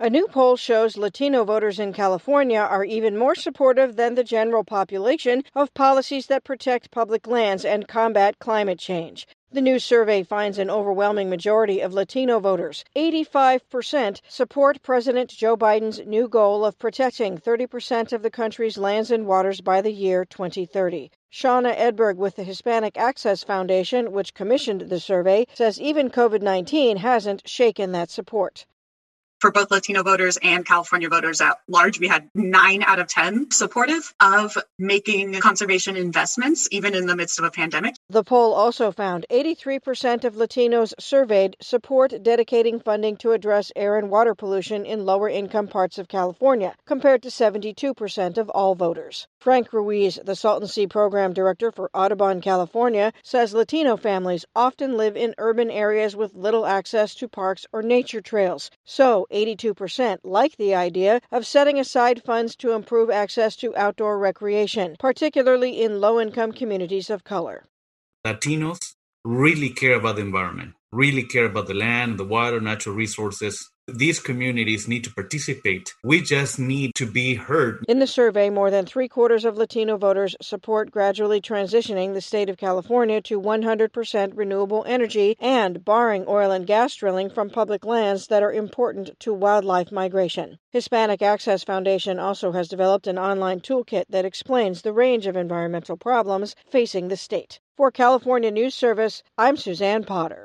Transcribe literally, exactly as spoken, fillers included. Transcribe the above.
A new poll shows Latino voters in California are even more supportive than the general population of policies that protect public lands and combat climate change. The new survey finds an overwhelming majority of Latino voters, eighty-five percent, support President Joe Biden's new goal of protecting thirty percent of the country's lands and waters by the year twenty thirty. Shauna Edberg with the Hispanic Access Foundation, which commissioned the survey, says even COVID nineteen hasn't shaken that support. For both Latino voters and California voters at large, we had nine out of ten supportive of making conservation investments, even in the midst of a pandemic. The poll also found eighty-three percent of Latinos surveyed support dedicating funding to address air and water pollution in lower-income parts of California, compared to seventy-two percent of all voters. Frank Ruiz, the Salton Sea Program Director for Audubon, California, says Latino families often live in urban areas with little access to parks or nature trails. So, eighty-two percent like the idea of setting aside funds to improve access to outdoor recreation, particularly in low-income communities of color. Latinos really care about the environment, really care about the land, the water, natural resources. These communities need to participate. We just need to be heard. In the survey, more than three-quarters of Latino voters support gradually transitioning the state of California to one hundred percent renewable energy and barring oil and gas drilling from public lands that are important to wildlife migration. Hispanic Access Foundation also has developed an online toolkit that explains the range of environmental problems facing the state. For California News Service, I'm Suzanne Potter.